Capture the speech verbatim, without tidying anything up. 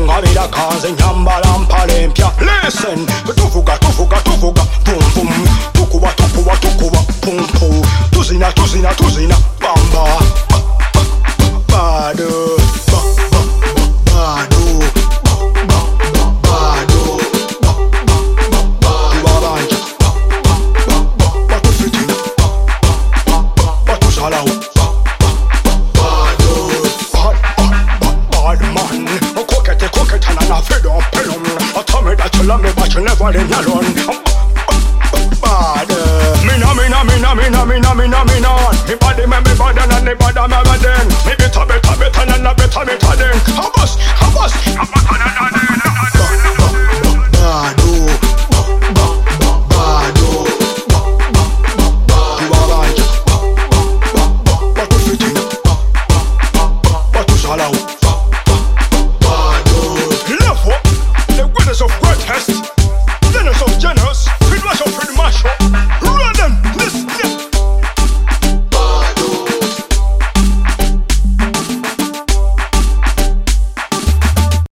Tunga vida kanzi nyamba lampalempya. Listen, tuvuga tuvuga tuvuga boom boom. Tukuba tukuba tukuba pum pum. Tuzina tuzina tuzina bamba. Bado ba ba bado ba ba bado ba ba bado babanja ba ba batu fitina ba ba batu salau bado bad man. Coquette coquette and I fed up pelum. I told me that you love me but you never leave me alone. Bad. Mina mina mina mina mina mina mina. Me body me me body and me body me